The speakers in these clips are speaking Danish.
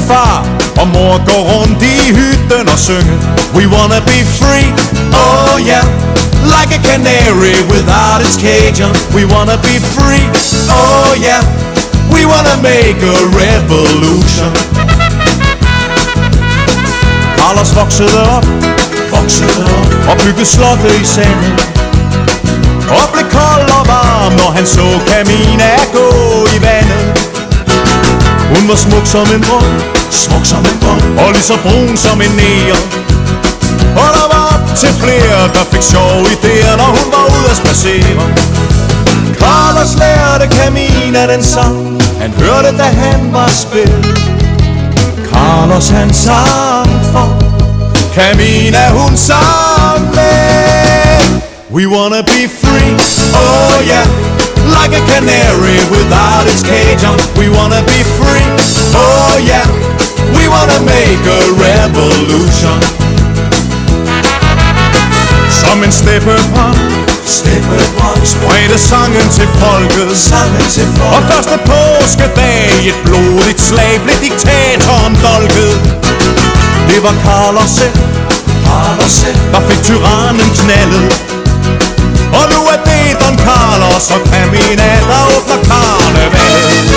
far og mor går rundt i hytten og synge. We wanna be free, oh yeah, like a canary without its cage on. We wanna be free, oh yeah, we wanna make a revolution. Carlos voksede op og byggede slottet i sandet, og blev kold og varm, når han så Camina gå i vandet. Hun var smuk som en brønd, og lige så brun som en neger. Og der var op til flere, der fik sjove idéer, når hun var ude at spacere. Carlos lærte Camina den sang, han hørte da han var spillet. Carlos han sang for Camina, hun sang med. We wanna be free, oh yeah, like a canary without its cage on. We wanna be free, oh yeah, we wanna make a revolution. Som en steppehånd spredte sangen til folket. Og første påskedag i et blodigt slag blev diktatoren dolket. Det var Carlos selv, der fik tyrannen knaldet. Og nu er det Don Carlos og Camina, der åbner karnevalet.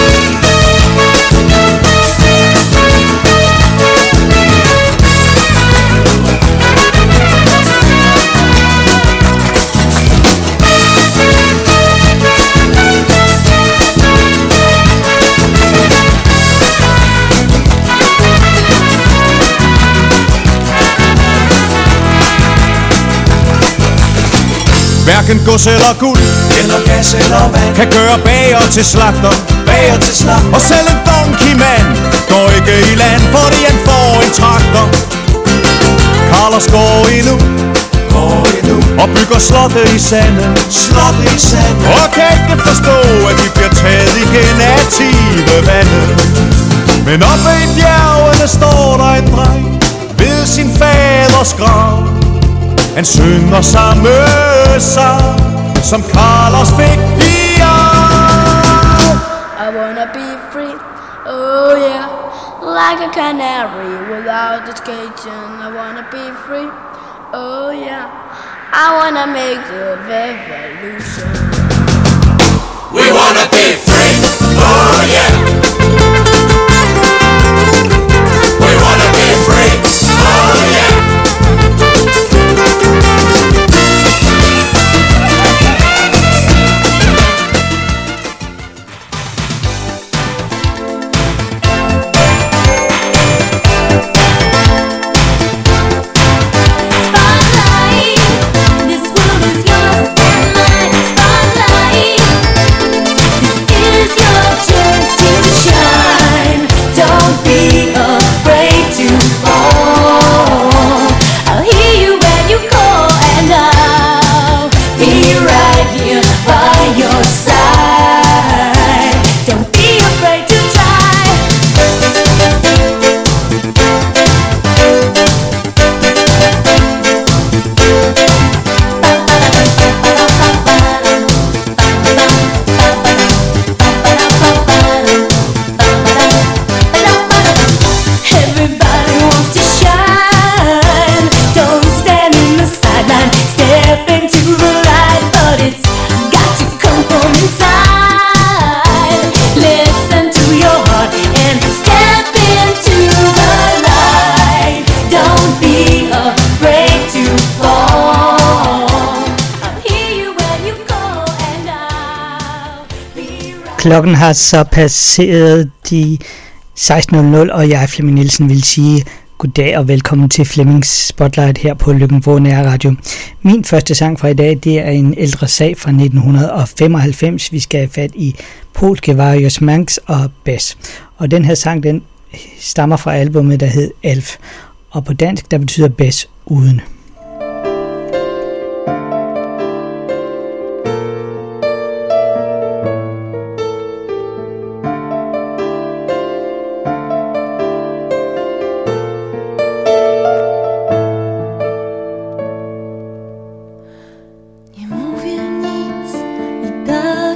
Hverken gods eller guld, eller gas eller vand, kan gøre bager til slagter, Og selv en donkey man går ikke i land, fordi han får en traktor. Carlos går endnu og bygger slottet i sandet, og kan ikke forstå, at de bliver taget igen af tidevandet. Men oppe i bjergene står der en dreng ved sin faders grav. Han synger samme sang, som Carlos fik i arv. I wanna be free, oh yeah, like a canary without its cage on. I wanna be free, oh yeah, I wanna make the revolution. We wanna be free, oh yeah. We wanna be free, oh yeah. Klokken har så passeret de 16.00, og jeg, Flemming Nielsen, vil sige goddag og velkommen til Flemmings Spotlight her på Løkken-Vrå Nærradio. Min første sang fra i dag, det er en ældre sag fra 1995. Vi skal have fat i polske Warriors Manx og Bass. Og den her sang, den stammer fra albumet, der hed Elf. Og på dansk, der betyder Bass uden.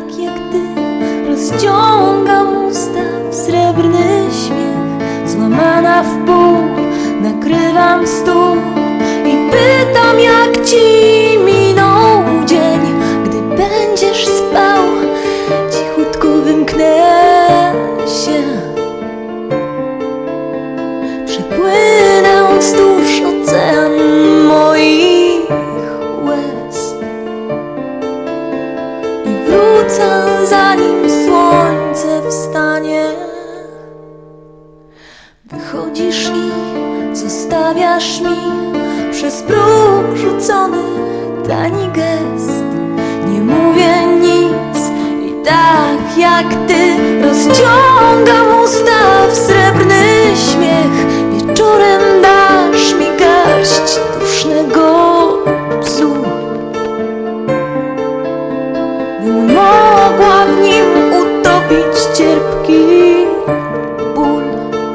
Rozciągam usta w srebrny śmiech, złamany na wpół, nakrywam stół i pytam, jak ci minął dzień. Gdy będziesz spał, cichutko wymknę się, przepłynę wzdłuż ocean moich łez i wrócę, zanim słońce wstanie. Wychodzisz i zostawiasz mi przez próg rzucony tani gest. Nie mówię nic i tak jak ty rozciągam usta w srebrny śmiech. Wieczorem dasz mi garść dusznego psu, bym mogła w nim utopić cierpki ból.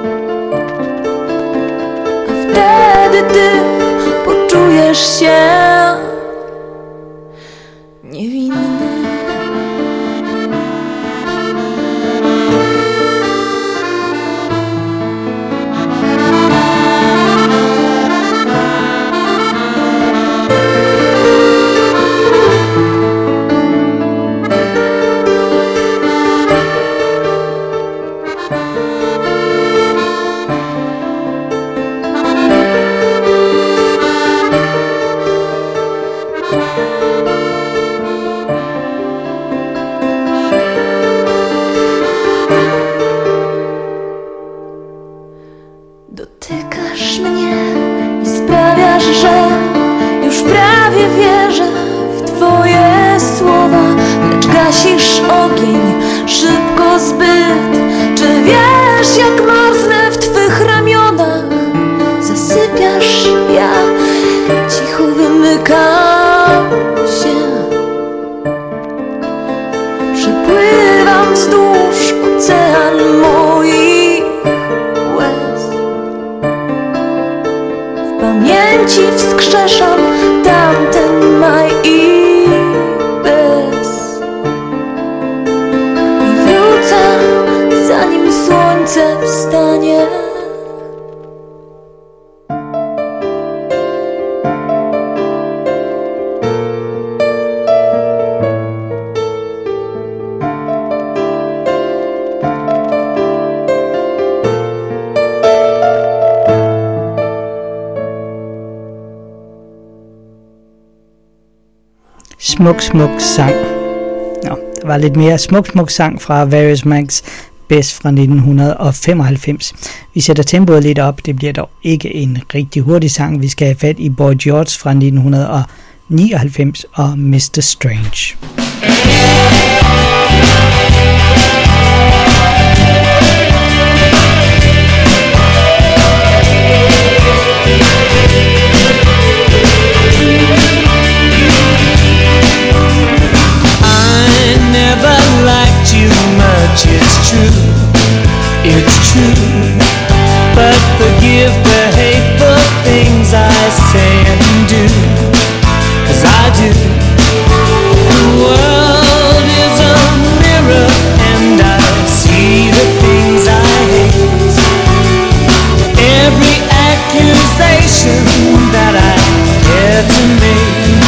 A wtedy ty poczujesz się niewinny. Dotykasz mnie i sprawiasz, że już prawie wierzę w twoje słowa. Lecz gasisz ogień szybko zbyt. Czy wiesz, jak marznę w twych ramionach? Zasypiasz, ja cicho wymykam się, przepływam wzdłuż ocean moich łez. W pamięci wskrzeszam tamten maj i bez. I wrócę, zanim słońce wstanie. Smuk, smuk sang. Nå, der var lidt mere smuk sang fra Various Manx Best fra 1995. Vi sætter tempoet lidt op, det bliver dog ikke en rigtig hurtig sang. Vi skal have fat i Boy George fra 1999 og Mr. Strange. It's true, but forgive the hateful things I say and do, 'cause I do. The world is a mirror and I see the things I hate. Every accusation that I dare to make.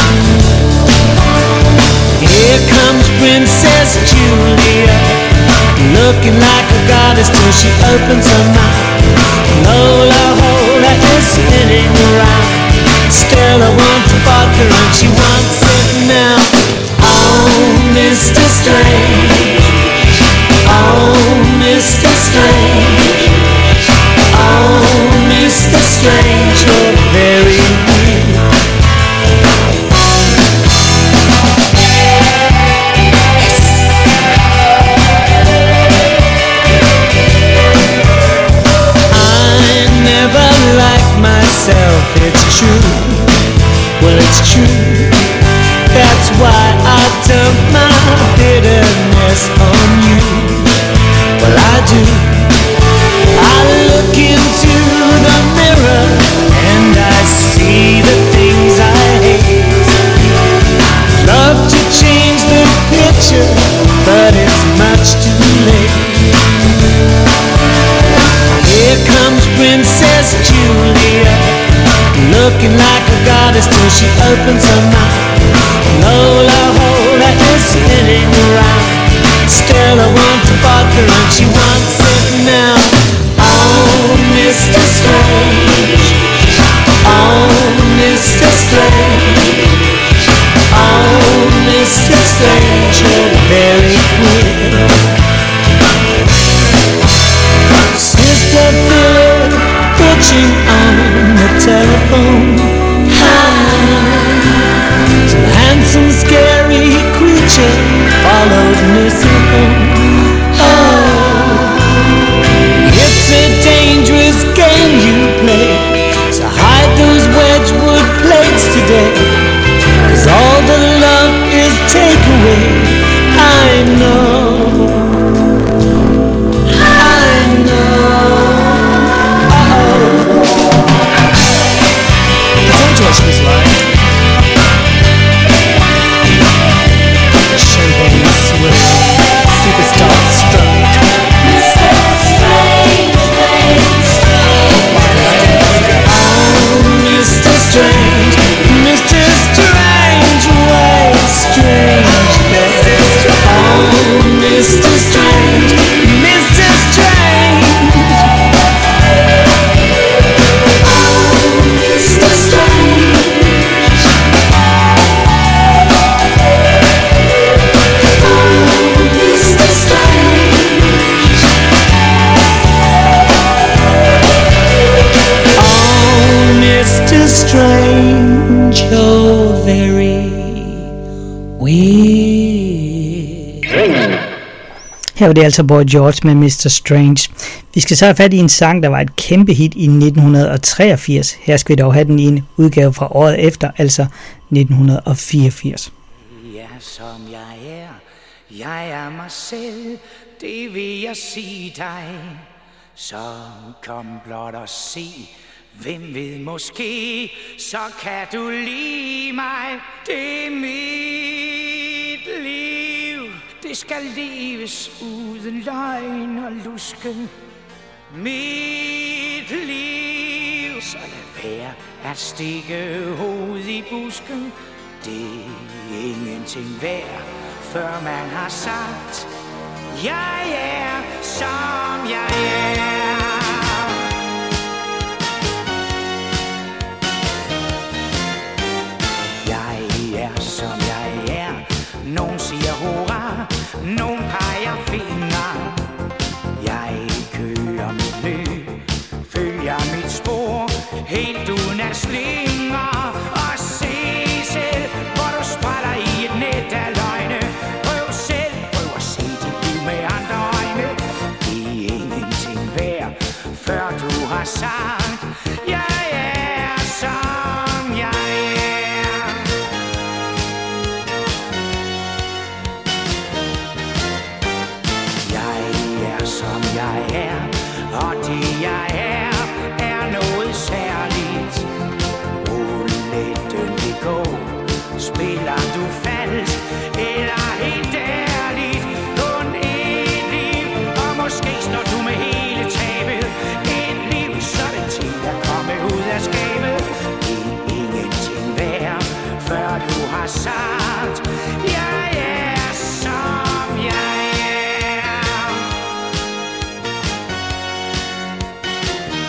Here comes Princess Julia, looking like a goddess till she opens her mouth. Lola Hola is spinning around. Stella wants vodka and she wants it now. Oh, Mr. Strange. Oh, Mr. Strange. Oh, Mr. Strange, you're very weird. Princess Julia, looking like a goddess till she opens her mouth. Lola Hola is spinning around. Stella wants a vodka and she wants it now. Oh, Mr. Strange. Oh, Mr. Strange. Oh, Mr. Strange, you're very queer. Sister Philip pitching on the telephone. Some handsome, scary creature followed Missy home. Oh, it's a dangerous game you play, so hide those Wedgwood plates today, 'cause all the love is takeaway. I know. She's like showdown swim, superstar strut. Mr. Strange Ways. Oh, Mr. Strange, Mr. Strange Ways, strange ways. Oh, Mr. Strange, Mr. Strange. Oh, Mr. Strange. Mr. Strange, you're very weird. Her var det altså Boy George med Mr. Strange. Vi skal så have fat i en sang, der var et kæmpe hit i 1983. Her skal vi dog have den i en udgave fra året efter, altså 1984. Ja, som jeg er. Jeg er mig selv, det vil jeg sige dig. Så kom blot og se. Hvem ved måske, så kan du lide mig. Det er mit liv. Det skal leves uden løgn og lusken. Mit liv. Så lad være at stikke hovedet i busken. Det er ingenting værd, før man har sagt, jeg er som jeg er. Som jeg er. Nogen siger hurra, nogen peger fingre. Jeg kører mit løb, følger mit spor, helt uden at slingre. Og se selv, hvor du sprætter i et net af løgne. Prøv selv, prøv at se dit liv med andre øjne. Det er ingenting værd, før du har sagt, jeg er som jeg er. Som jeg er, og det jeg er noget særligt. Rouletten vil gå, spiller du falsk, eller helt ærligt. Kun et liv, og måske står du med hele tabet. Et liv, så er det til at komme ud af skabet. Det er ingenting værd, før du har sagt, jeg er som jeg er.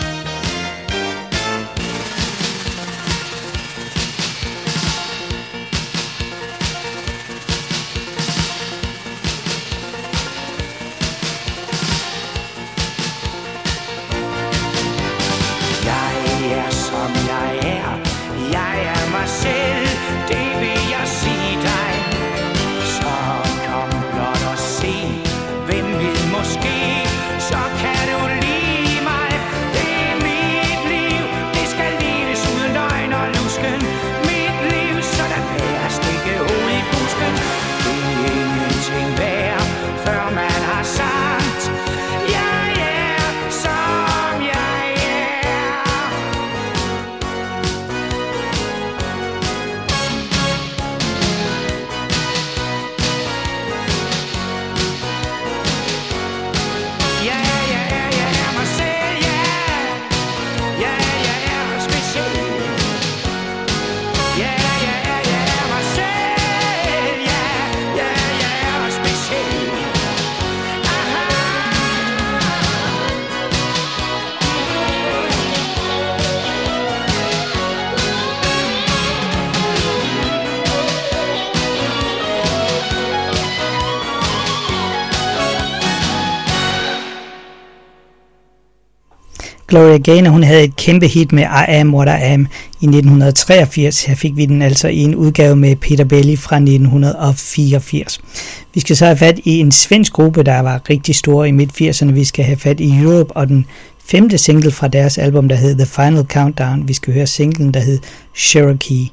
Gloria Gaynor, hun havde et kæmpe hit med I Am What I Am i 1983. Her fik vi den altså i en udgave med Peter Belli fra 1984. Vi skal så have fat i en svensk gruppe, der var rigtig store i midt-80'erne. Vi skal have fat i Europe og den 5. single fra deres album, der hed The Final Countdown. Vi skal høre singlen, der hed Cherokee.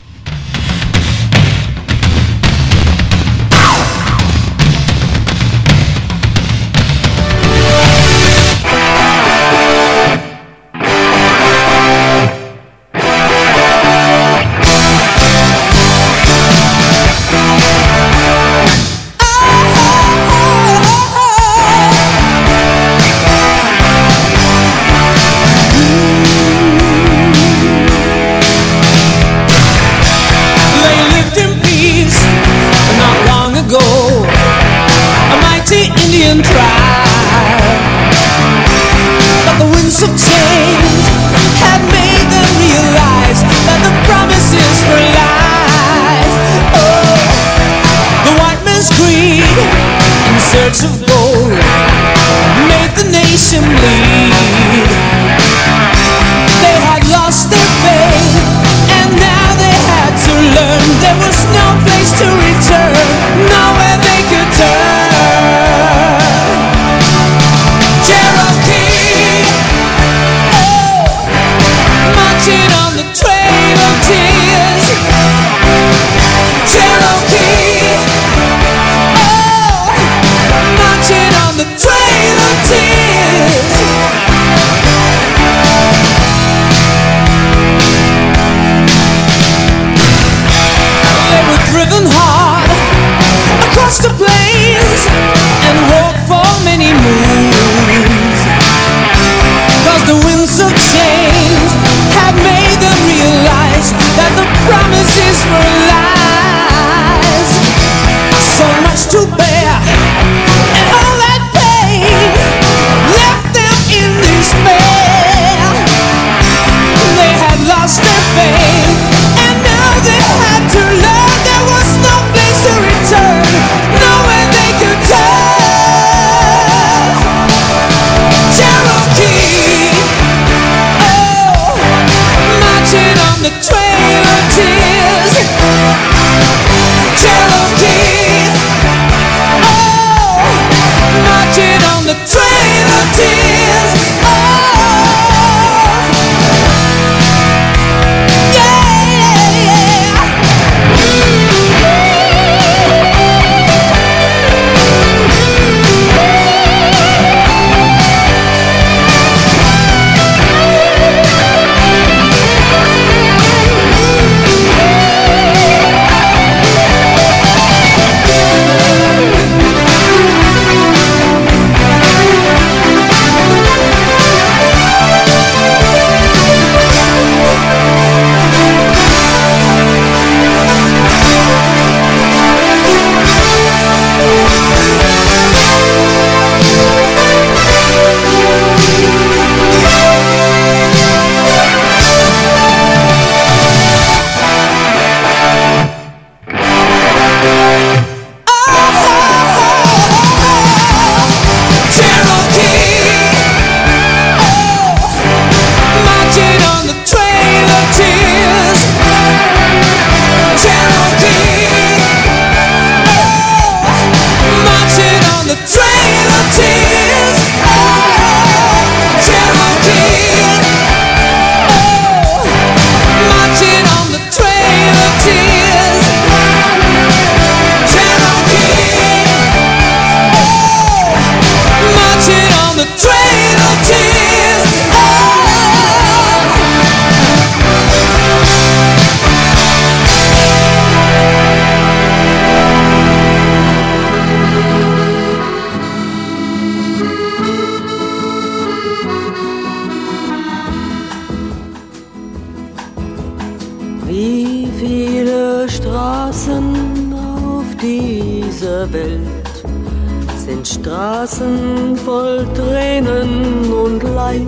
Straßen auf dieser Welt sind Straßen voll Tränen und Leid.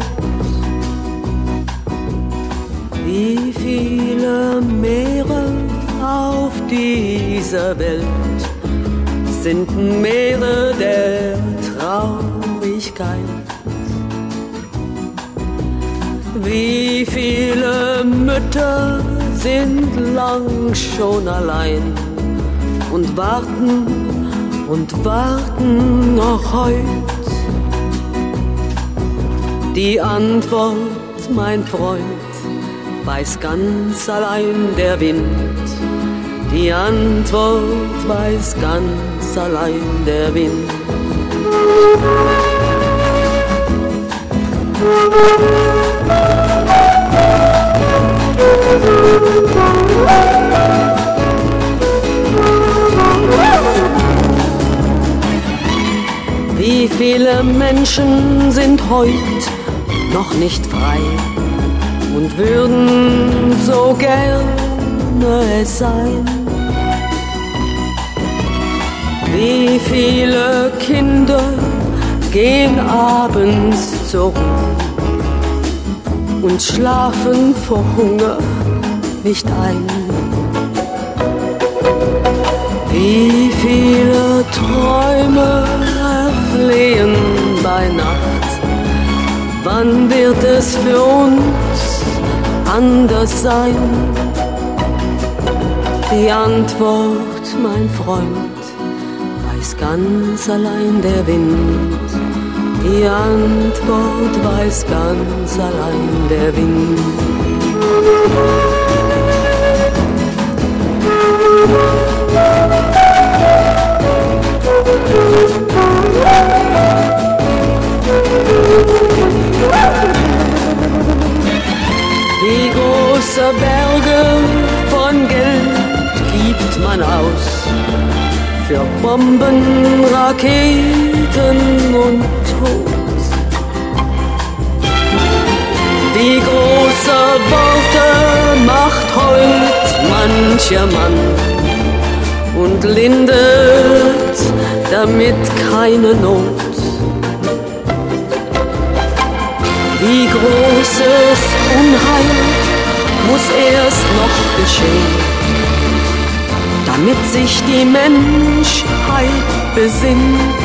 Wie viele Meere auf dieser Welt sind Meere der Traurigkeit. Wie viele Mütter sind lang schon allein und warten noch heut. Die Antwort, mein Freund, weiß ganz allein der Wind. Die Antwort weiß ganz allein der Wind. Wie viele Menschen sind heut noch nicht frei und würden so gerne es sein? Wie viele Kinder gehen abends zur Ruhe und schlafen vor Hunger nicht ein? Wie viele Träume erflehen bei Nacht? Wann wird es für uns anders sein? Die Antwort, mein Freund, weiß ganz allein der Wind. Die Antwort weiß ganz allein der Wind. Wie große Berge von Geld gibt man aus für Bomben, Raketen und Tod. Wie große Worte macht heut mancher Mann und lindert damit keine Not. Wie großes Unheil muss erst noch geschehen, damit sich die Menschheit besinnt.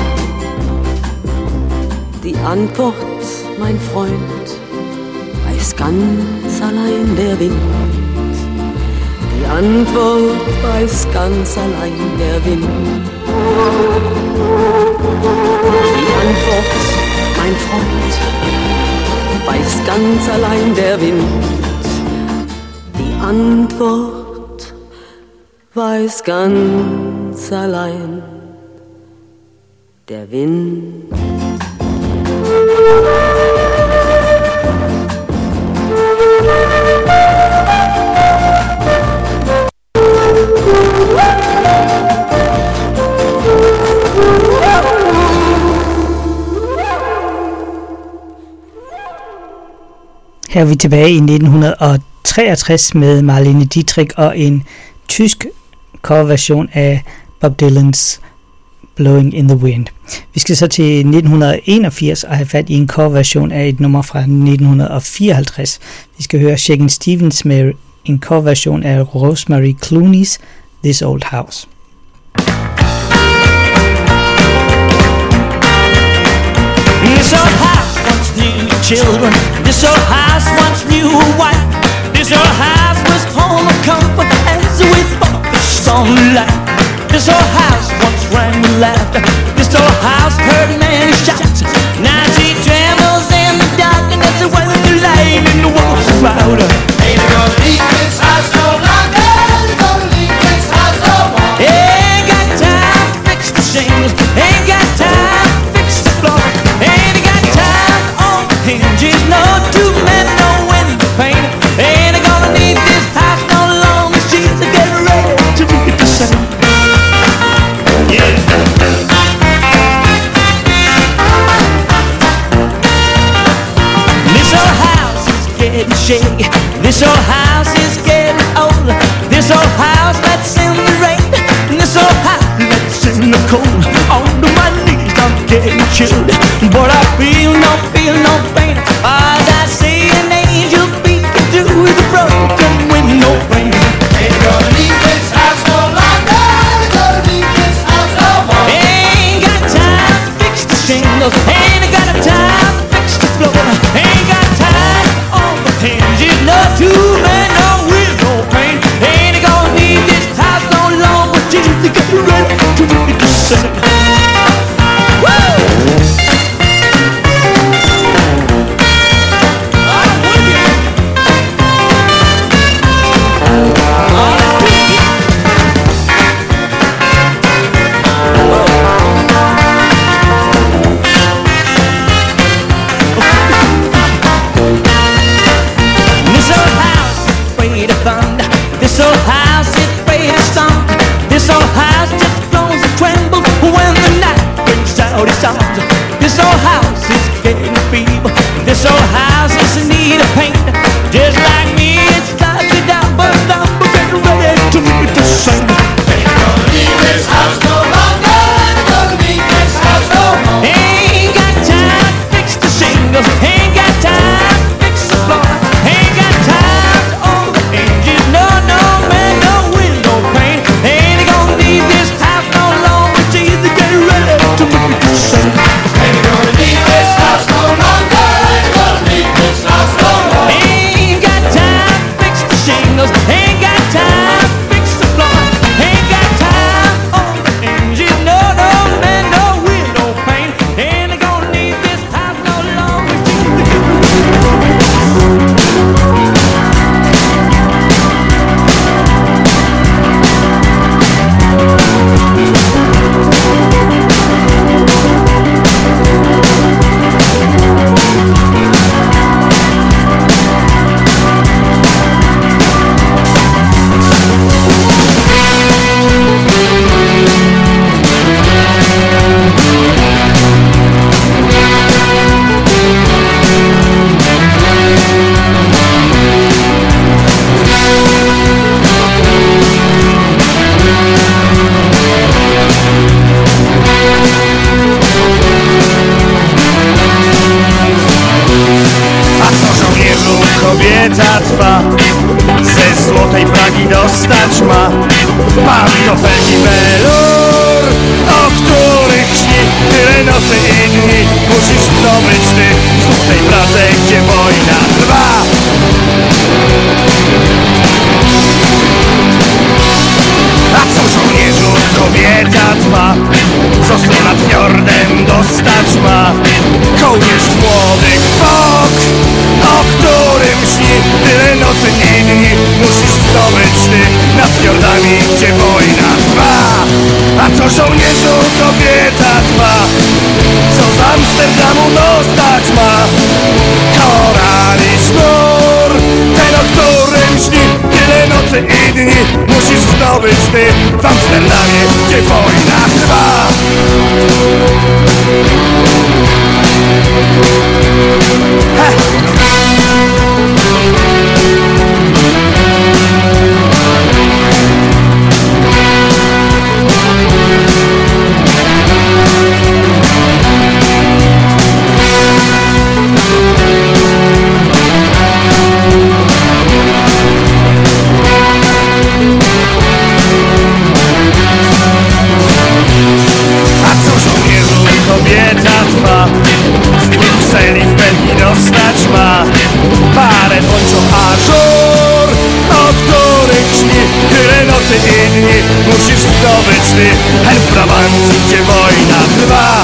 Die Antwort, mein Freund, weiß ganz allein der Wind. Die Antwort weiß ganz allein der Wind. Die Antwort, mein Freund, weiß ganz allein der Wind. Die Antwort weiß ganz allein der Wind. Her er vi tilbage i 1963 med Marlene Dietrich og en tysk coverversion af Bob Dylan's Blowing in the Wind. Vi skal så til 1981 og have fat i en coverversion af et nummer fra 1954. Vi skal høre Shakin' Stevens med en coverversion af Rosemary Clooney's This Old House. This old house once knew children. This old house once knew a wife. This old house was home of comfort as we fought the storm light. This old house once rang with laughter. This old house heard many shots. Now she trembles in the darkness when the light in the walls is louder. Ain't gonna leave this house no longer. Ain't gonna leave this house no more. Ain't got time to fix the shingles. Ain't got time to fix the floor. Ain't got time on the hinges. No two men, no window pane. Ain't gonna need this house no longer. She's getting ready to be the same. Yeah. This old house is getting shaky. This old house is getting old. This old house that's in the rain. And this old house that's in the cold. On my knees I'm getting chilled. But I feel no pain. As I see an angel peeking through the broken window pane. Ain't gonna leave this house no longer. Ain't gonna leave this house no more. Ain't got time to fix the shingles. Ain't got time to fix the floor. Ain't got time old house is in need of paint. Just like me, it's slightly down, but I'm getting ready to make it to sing. Ain't gonna leave this house no longer. Ain't gonna leave this house no more. Ain't got time to fix the shingles. Ain't got time to fix the floor. Ain't got time to own the hinges. No, no, man, no window pane. Ain't gonna leave this house no longer. She's getting ready to make it to sing. Ain't gonna leave this house no longer. Ain't gonna leave this house no more. Ain't got time to fix the shingles. Ain't got time to fix the floor. Ain't got time on the hinges. No, no, man, no window pane. Ain't gonna leave this house no longer. A co żołnierzu kobieta trwa, ze złotej Pragi dostać ma pantofelki welur, o których śni tyle nocy i dni. Musisz zdobyć ty w tej Pradze, gdzie wojna trwa. A co żołnierzu kobieta trwa, z Oslo nad fiordem dostać ma kołnierz młodych fok, o którym śni tyle nocy i dni. Musisz zdobyć ty nad fiordami, gdzie wojna trwa. A co żołnierzu kobieta trwa, co z Amsterdamu dostać ma korali sznur, ten o którym śni tyle nocy i dni. Musisz zdobyć ty w Amsterdamie, gdzie wojna trwa. A co żołnierzu kobieta trwa, z Brukseli w Belgii dostać ma parę poncho ażur, o których śni tyle nocy i dni. Musisz zdobyć ty herb Prawancji, gdzie wojna trwa.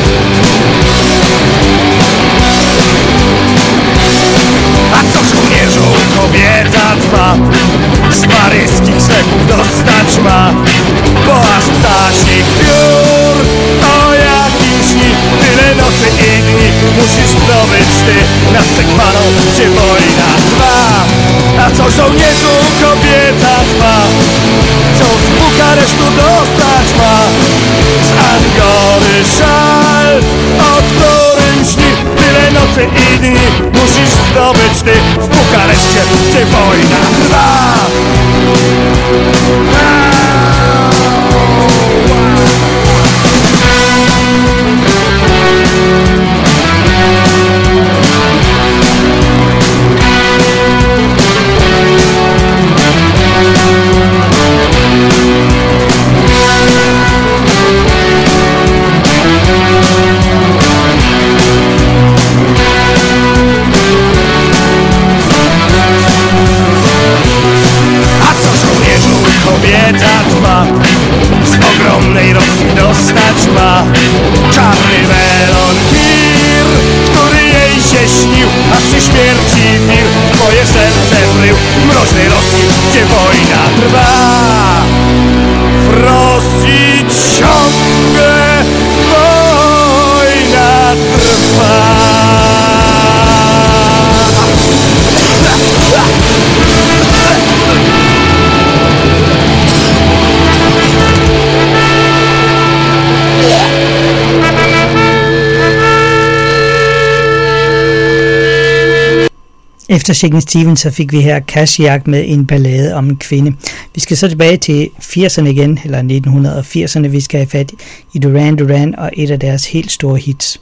A co żołnierzu kobieta trwa, z paryskich sklepów dostać ma boaz ptasich piór, o jakim śni tyle nocy i dni. Musisz zdobyć ty nad Sekwaną, gdzie wojna trwa. A co żołnierzu kobieta trwa, co z Bukaresztu dostać ma z Angory szal, o którym śni tyle nocy i dni. Musisz zdobyć ty w Bukareszcie, gdzie wojna trwa. Kobieta trwa, z ogromnej Rosji dostać ma czarny melon tir, który jej się śnił, aż przy śmierci pił twoje serce wrył. W mroźnej Rosji, gdzie wojna trwa, w Rosji ciągle wojna trwa. Efter Shakin' Stevens så fik vi her Kashiak med en ballade om en kvinde. Vi skal så tilbage til 80'erne igen, eller 1980'erne. Vi skal have fat i Duran Duran og et af deres helt store hits.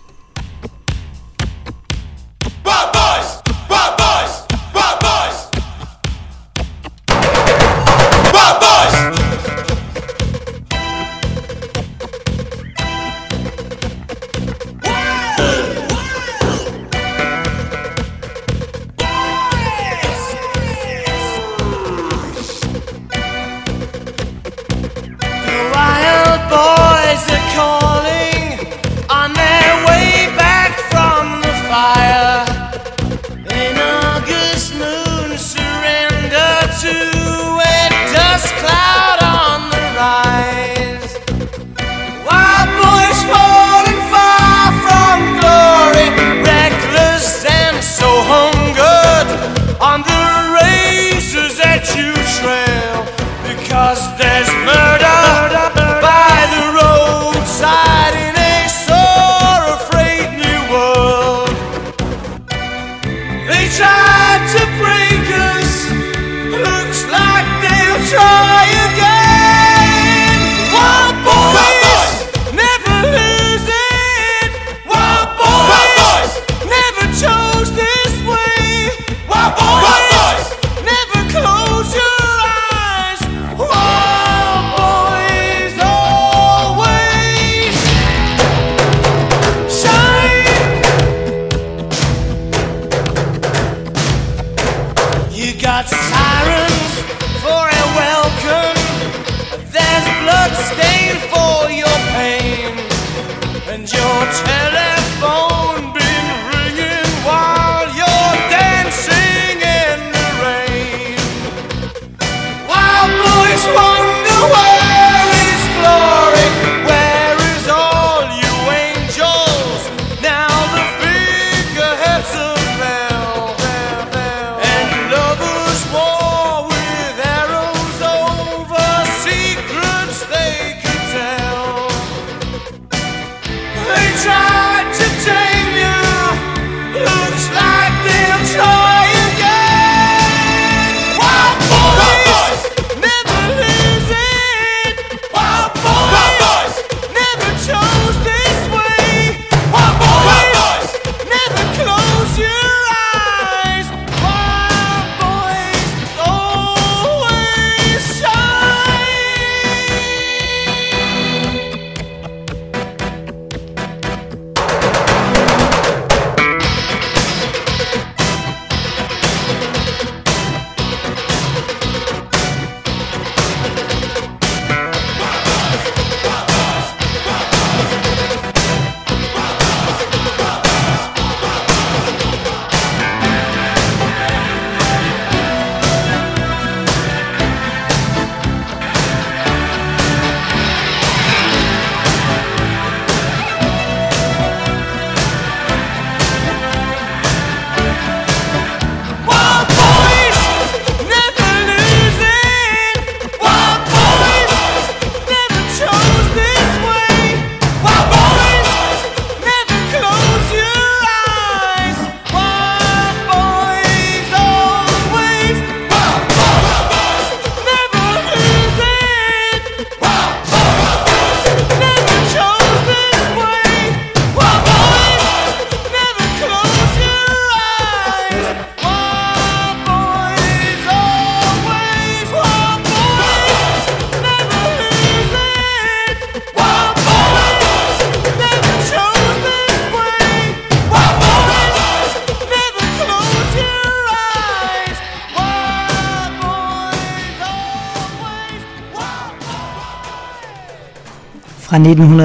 Fra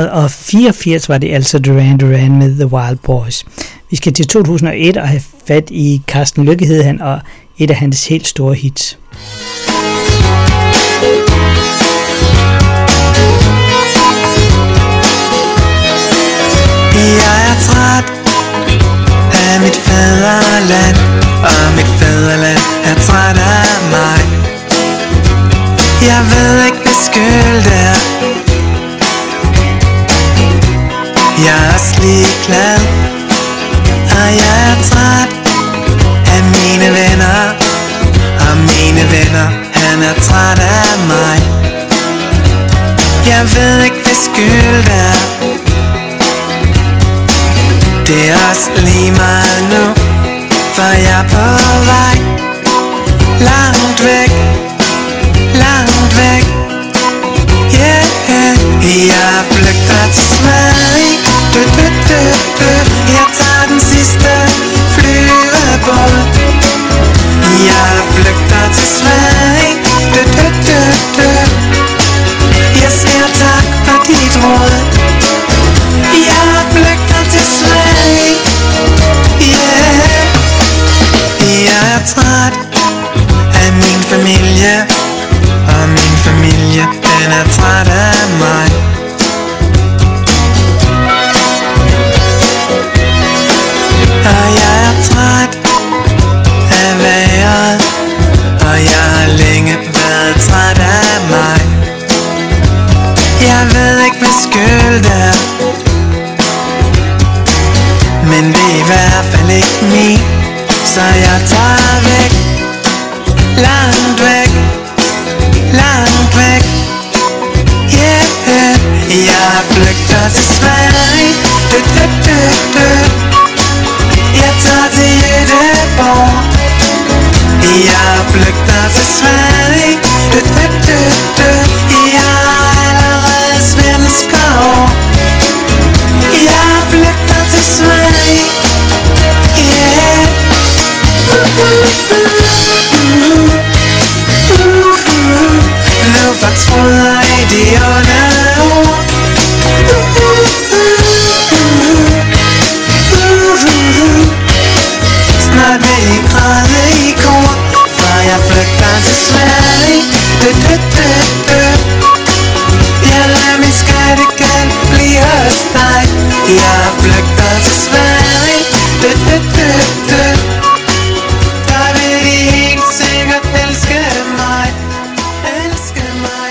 1984 var det altså Duran Duran med The Wild Boys. Vi skal til 2001 og have fat i Karsten Lykke hed han, og et af hans helt store hits. Jeg er træt af mit fædreland, og mit fædreland er træt af mig. Jeg ved ikke, hvad skyld det er. Jeg er også ligeglad, og jeg er træt af mine venner. træt af mig. Jeg ved ikke, hvad skyld er. Det er også lige meget nu, for jeg er på vej. Langt væk, langt væk. Yeah, jeg flygter til Sverige. Jeg tager den sidste flyvebåd. Jeg flygter til Sverige. Jeg siger tak for dit råd. Jeg flygter til Sverige. Yeah. Jeg er træt af min familie, og min familie, den er træt af mig. Og jeg er træt af vejret, og jeg har længe været træt af mig. Jeg ved ikke, hvad skyld er, men det er i hvert fald ikke min, så jeg tager væk. Langt væk, langt væk. Yeah, jeg flygter til Sverige. Jeg tager til Göteborg. Jeg flygter til Sverige. Jeg er allerede svensk år. Jeg flygter til Sverige. Yeah. Nu fortryder I de onde ord. Snart vil I græde i kor, for jeg flygter til Sverige. Jeg lader min skattegæld blive hos dig. Jeg flygter til Sverige. Der vil de helt sikkert elske mig. Elske mig.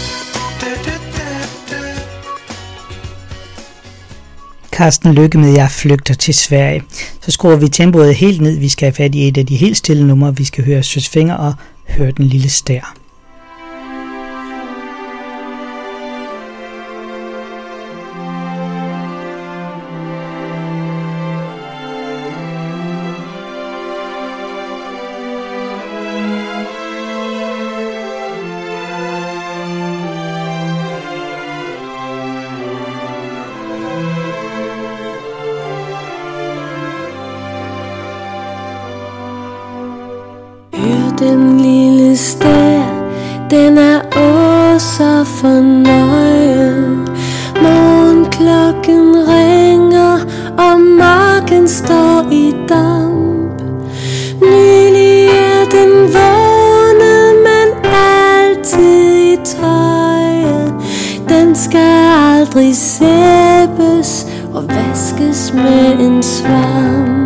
Carsten Lykke med Jeg flygter til Sverige. Så skruer vi tempoet helt ned. Vi skal have fat i et af de helt stille numre. Vi skal høre Søs Fenger og Hør den lille stær. Den lille stær, den er også fornøjet. Morgenklokken ringer, og marken står i damp. Nylig er den vågnet, men altid i tøjet. Den skal aldrig sæbes og vaskes med en svamp.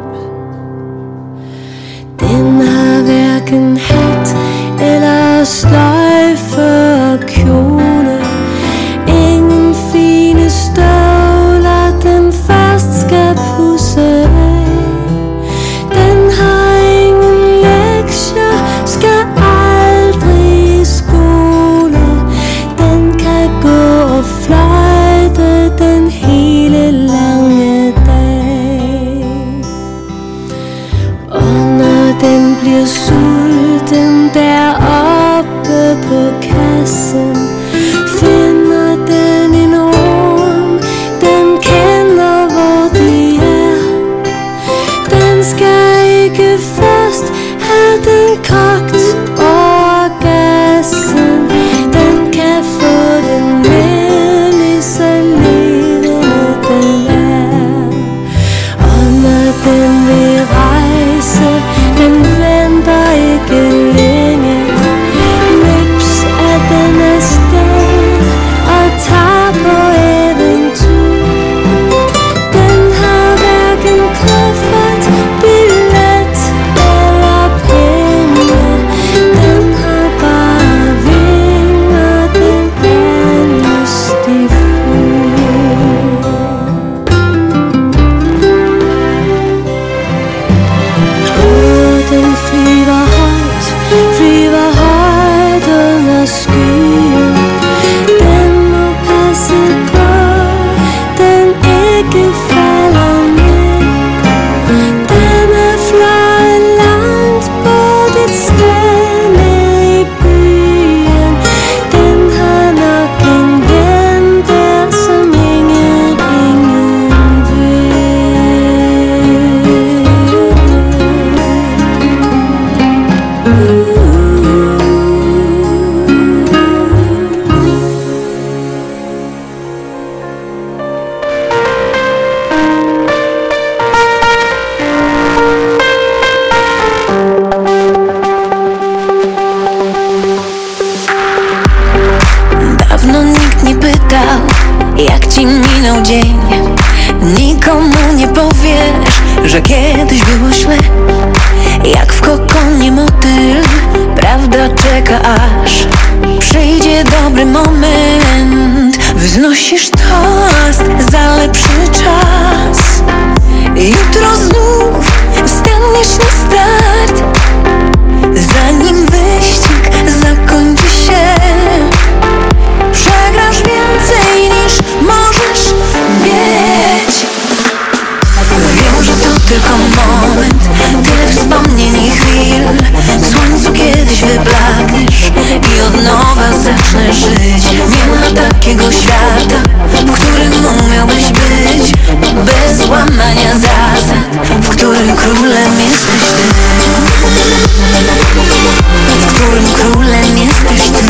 Den har hverken hat eller sløjfe og kjole. Ingen fine støvler, den først skal pudse af. Den har ingen lektier, skal aldrig i skole. Den kan gå og fløjte den hele lange dag. Og når den bliver sulten deroppe på kassen, finder den en orm, den kender hvor de er. Den skal ikke først have den kogt over gassen. Den kan få den med lige så levende den er. Og når den vil rejse, den venter ikke længe. Vips er den afsted og tager på eventyr. Den har hverken kuffert, billet eller penge, dzień. Nikomu nie powiesz, że kiedyś było źle. Jak w kokonie motyl, prawda czeka aż przyjdzie dobry moment. Wznosisz toast za lepszy czas. Jutro znów staniesz na start, zanim wyścig zakończy się. Przegrasz więcej niż możesz mieć. Wiem, że to tylko moment, tyle wspomnień i chwil. W słońcu kiedyś wyblakniesz i od nowa zacznę żyć. Nie ma takiego świata, w którym umiałbyś być bez łamania zasad, w którym królem jesteś ty. W którym królem jesteś ty.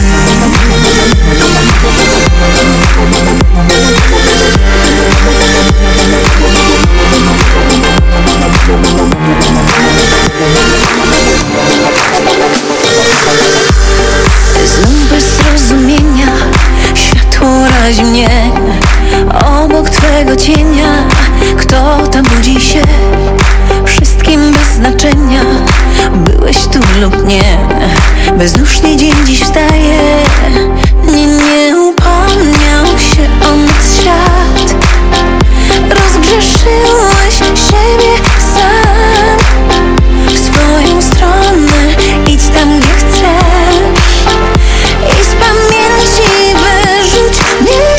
Znów bez zrozumienia światło razi mnie. Obok twego cienia kto tam budzi się? Wszystkim bez znaczenia, byłeś tu lub nie. Bezduszny dzień dziś wstaje. Nie upomniał się o nas świat. Rozgrzeszyłeś siebie sam. W swoją stronę idź tam gdzie chcesz i z pamięci wyrzuć mnie.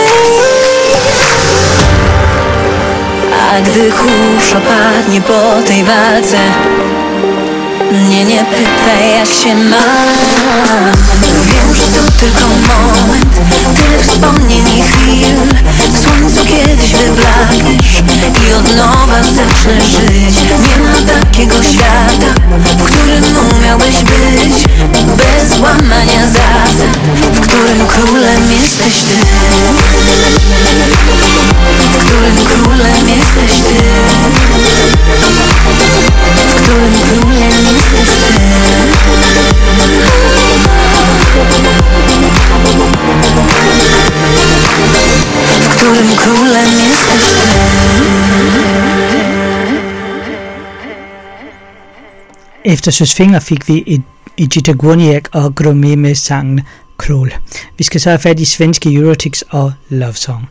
A gdy kurz opadnie po tej walce, nie pytaj jak się mam. Wiem, że to tylko moment, tyle wspomnień i chwil. W słońcu kiedyś wyblakniesz i od nowa zacznę żyć. Nie ma takiego świata, w którym umiałbyś być bez łamania zasad, w którym królem jesteś ty. W którym królem jesteś ty. W którym królem jesteś ty. W którym królem jesteś ty. Efter Søs Fenger fik vi Edita Gurniak og Gromé med sangen Krål. Vi skal så have fat i svenske Eurotix og Love Song.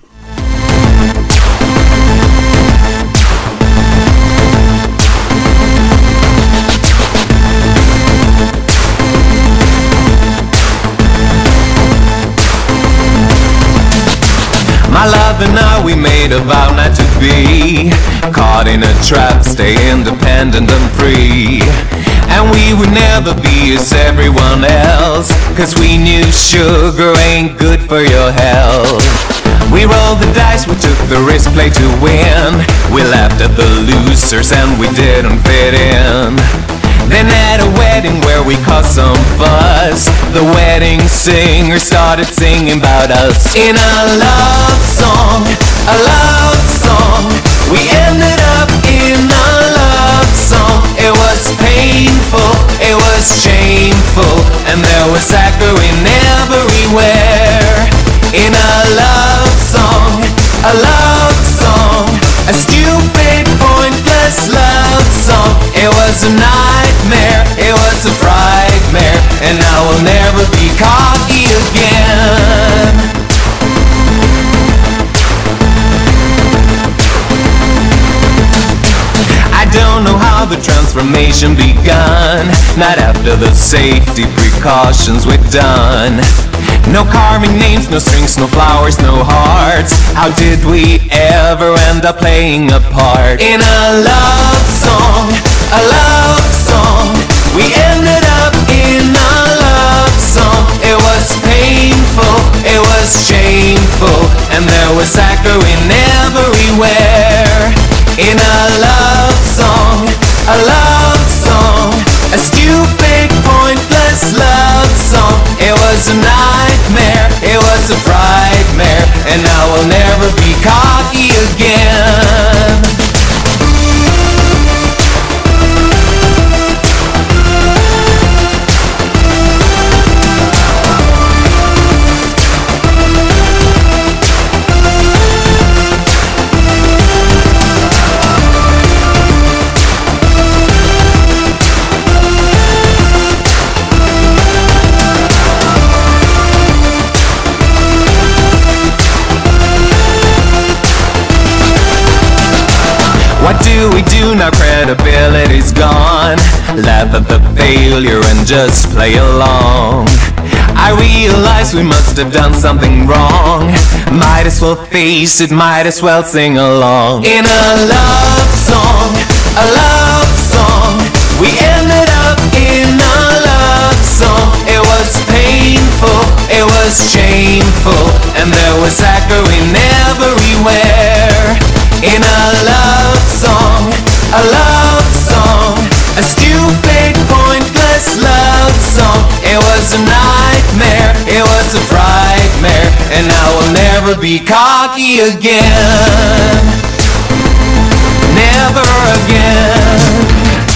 My love and I, we made a vow not to be caught in a trap, stay independent and free. And we would never be as everyone else, 'cause we knew sugar ain't good for your health. We rolled the dice, we took the risk, played to win. We laughed at the losers and we didn't fit in. Then at a wedding where we caused some fuss, the wedding singer started singing about us. In a love song, a love song. We ended up in a love song. It was painful, it was shameful, and there was echoing everywhere. In a love song, a love song. A stupid, pointless love song. It was a nightmare, it was a frightmare, and I will never be cocky again. I don't know how the transformation begun, not after the safety precautions we've done. No carving names, no strings, no flowers, no hearts. How did we ever end up playing a part? In a love song, a love song. We ended up in a love song. It was painful, it was shameful, and there was echoing everywhere. In a love song, a love song. A stupid, pointless love song. It was a nightmare, it was a frightmare, and I will never be cocky again. laugh at the failure and just play along. I realize we must have done something wrong. Might as well face it, might as well sing along. In a love song, we ended up in a love song. It was painful, it was shameful, and there was echoing everywhere. In a love song, a stupid, pointless love song. It was a nightmare, it was a frightmare, and I will never be cocky again. Never again.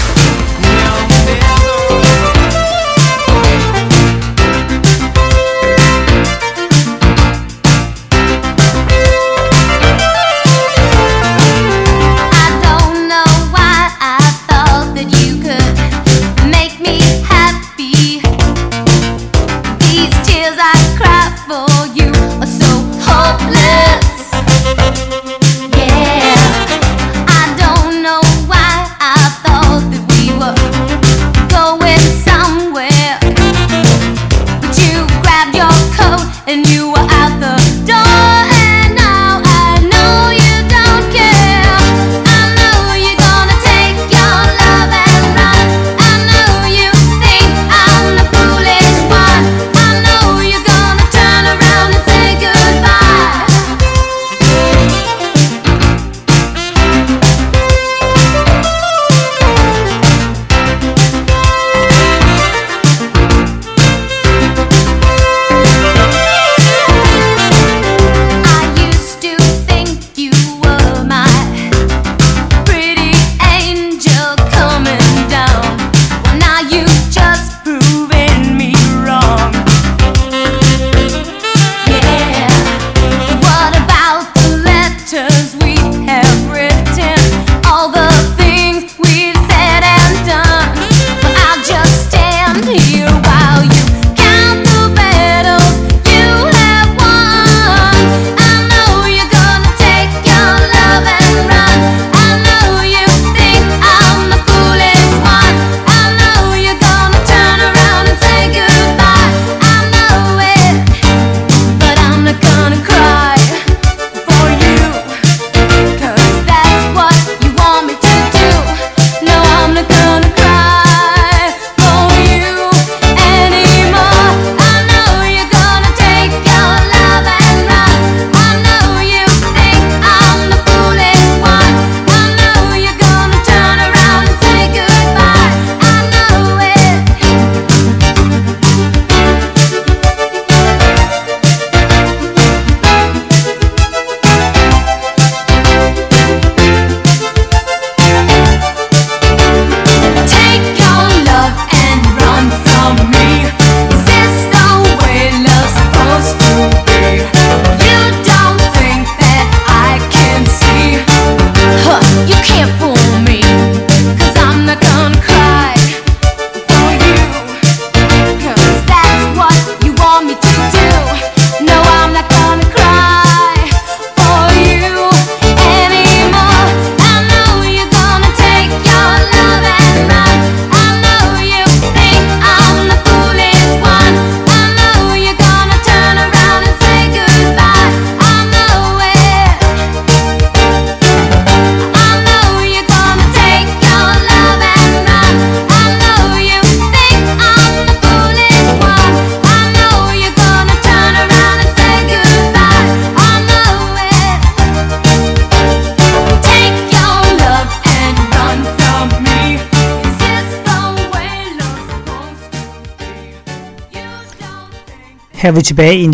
Her er vi tilbage i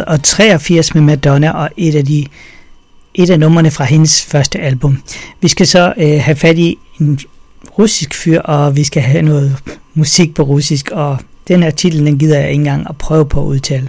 1983 med Madonna og et af numrene fra hendes første album. Vi skal så have fat i en russisk fyr, og vi skal have noget musik på russisk, og den her titel, den gider jeg ikke engang at prøve på at udtale.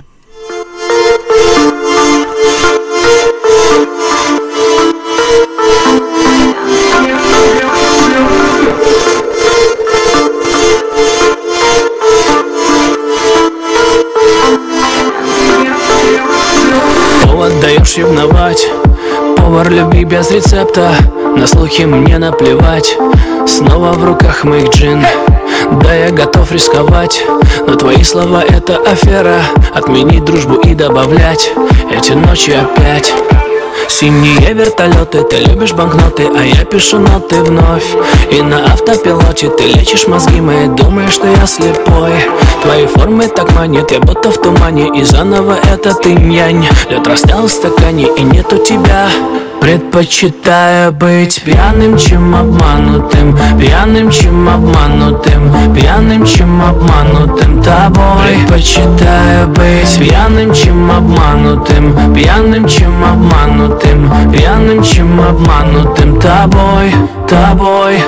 Повод даешь ревновать, повар любви без рецепта, на слухи мне наплевать. Снова в руках моих джин, Да, я готов рисковать, но твои слова это афера. Отменить дружбу и добавлять эти ночи опять. Синие вертолеты, ты любишь банкноты, а я пишу ноты вновь. И на автопилоте ты лечишь мозги мои, думаешь, что я слепой. Твои формы так манят, я будто в тумане, и заново этот инь-янь. Лед растаял в стакане, и нету тебя. Предпочитаю быть пьяным, чем обманутым, пьяным, чем обманутым, пьяным, чем обманутым тобой. Предпочитаю быть пьяным, чем обманутым, пьяным, чем обманутым, пьяным, чем обманутым тобой, тобой.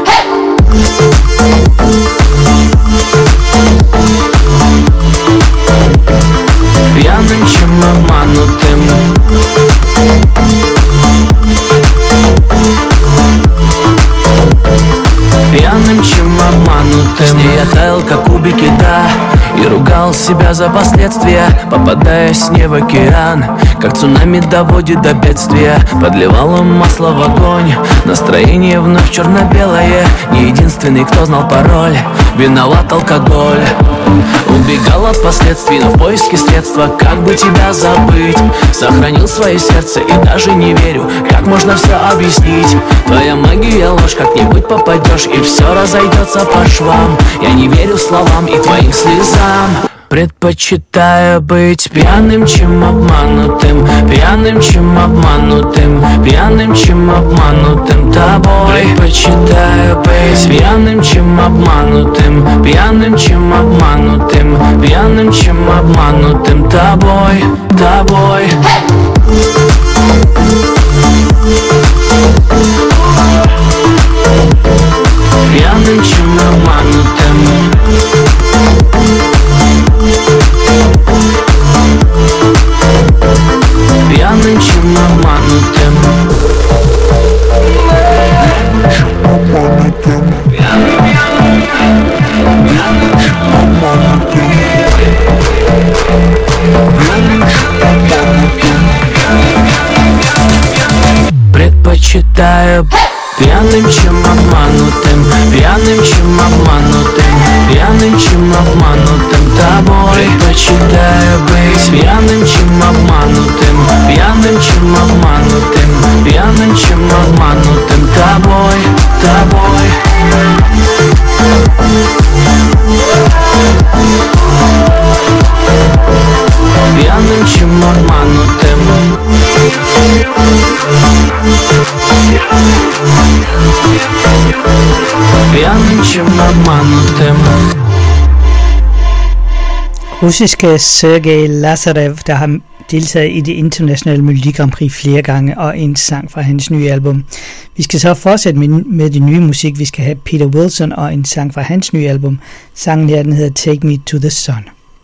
Пьяным, чем обманутым. Пьяным, чем обманутым. С ней я таял, как кубики льда, и ругал себя за последствия, попадаясь не в океан, как цунами доводит до бедствия. Подливала масло в огонь, настроение вновь черно-белое. Не единственный, кто знал пароль, виноват алкоголь. Убегал от последствий, но в поиске средства, как бы тебя забыть. Сохранил свое сердце и даже не верю, как можно все объяснить. Твоя магия ложь, как-нибудь попадешь, и все разойдется по швам. Я не верю словам и твоим слезам. Предпочитаю быть пьяным, чем обманутым, пьяным, чем обманутым, пьяным, чем обманутым тобой. Предпочитаю быть пьяным, чем обманутым, пьяным, чем обманутым, пьяным, чем обманутым тобой, тобой. Пьяным, чем обманутым. Пьяным, чем обманутым. Предпочитаю пьяным, чем обманутым, пьяным, чем обманутым, пьяным, чем обманутым тобой. Предпочитаю быть пьяным, чем обманутым, пьяным, чем обманутым, пьяным, чем обманутым тобой, тобой. Пьяным, чем обманутым. Пьяным, чем обманутым. Russiske Sergej Lazarev, der har deltaget i det internationale Melodi Grand Prix flere gange, og en sang fra hans nye album. Vi skal så fortsætte med det nye musik. Vi skal have Peter Wilson og en sang fra hans nye album. Sangen her, den hedder Take Me to the Sun.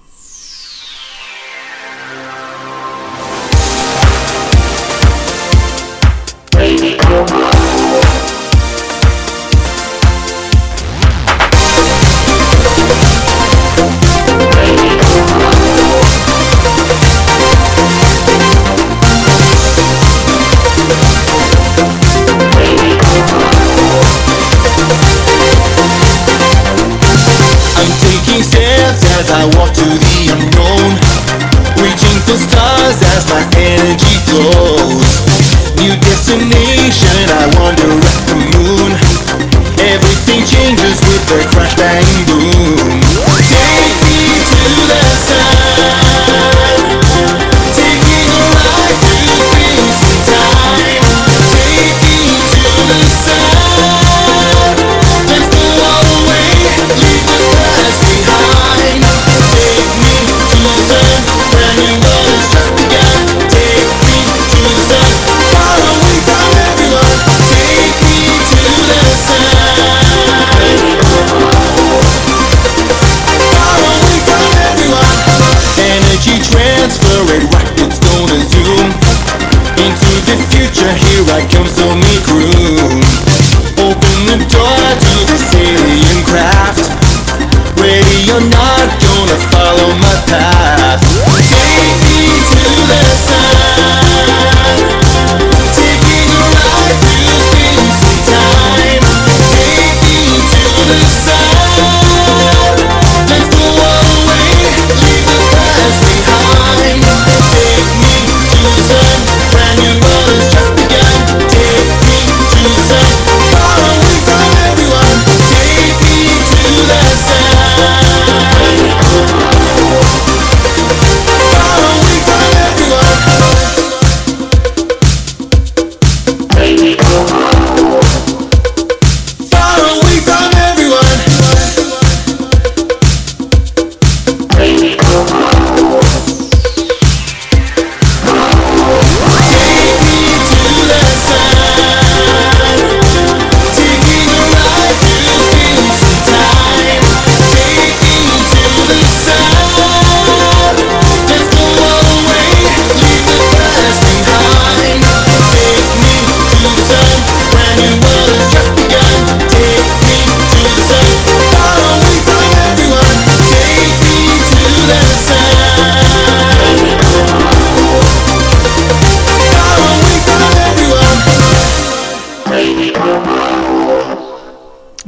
As I walk to the unknown, reaching for stars as my energy flows. New destination, I wander at the moon. Everything changes with a crash, bang, boom. Take me to the sun, taking a ride through space and time. Take me to the sun, let's go all the way, leave the past behind. Take me to the sun, brand new world has just begun. Take me to the sun, far away from everyone. Take me to the sun, far away from everyone. Energy transferred, rockets gonna zoom into the future. Here I come, so make room. Open the door to this alien craft. Ready or not, gonna follow my path. Take me to the sun, taking a ride through space and time. Take me to the sun,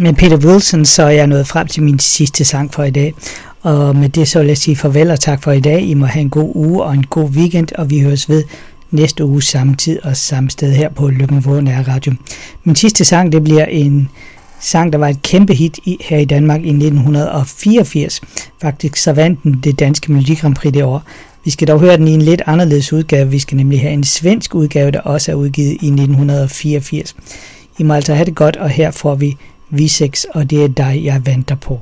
med Peter Wilson, så er jeg nået frem til min sidste sang for i dag. Og med det så vil jeg sige farvel og tak for i dag. I må have en god uge og en god weekend, og vi høres ved næste uge samme tid og samme sted her på Løkken Nærradio. Min sidste sang, det bliver en sang, der var et kæmpe hit her i Danmark i 1984. Faktisk så vandt den det danske Melodi Grand Prix det år. Vi skal dog høre den i en lidt anderledes udgave. Vi skal nemlig have en svensk udgave, der også er udgivet i 1984. I må altså have det godt, og her får vi V6, og det er dig, jeg venter på.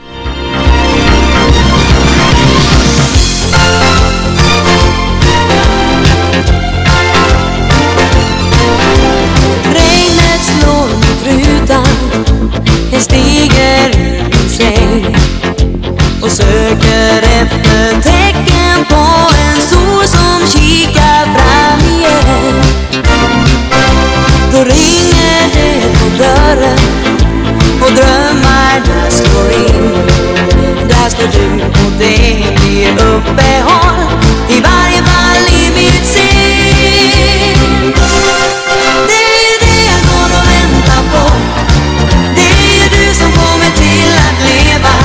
Regnet slår mot rutan. Jag stiger ur min säng och söker efter tecken på en sol som kikar